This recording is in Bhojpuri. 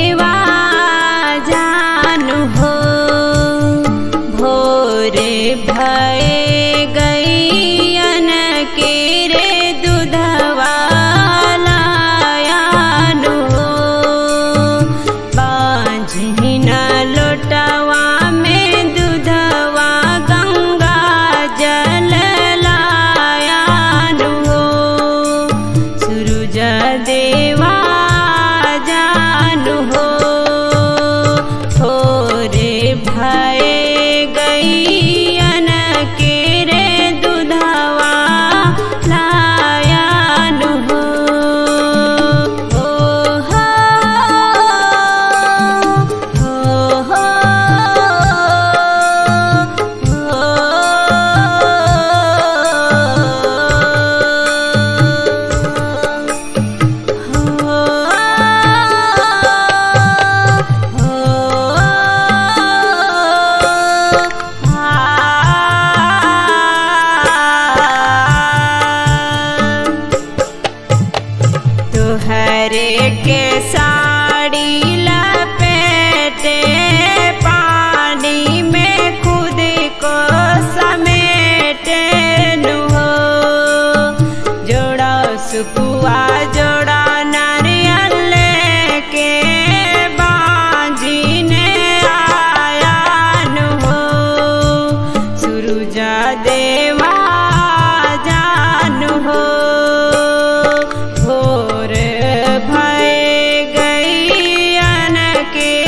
देवा जानु हो। भोरे भये गैयन के रे दूधवा लायानु हो। बांझिन लोटवा में दूधवा गंगा जल लायानु हो। सूरज देवा जानु हो। थोरे भये गैयन के रे दूधवा लायानु हो। तुहरे के साड़ी लपेटे पानी में खुद को समेटे नु हो। जोड़ा सुपुआ जोड़ा नारियल लेके बांझिन आया नु हो। सूरज देवा जानु हो। भोर भये गैयन के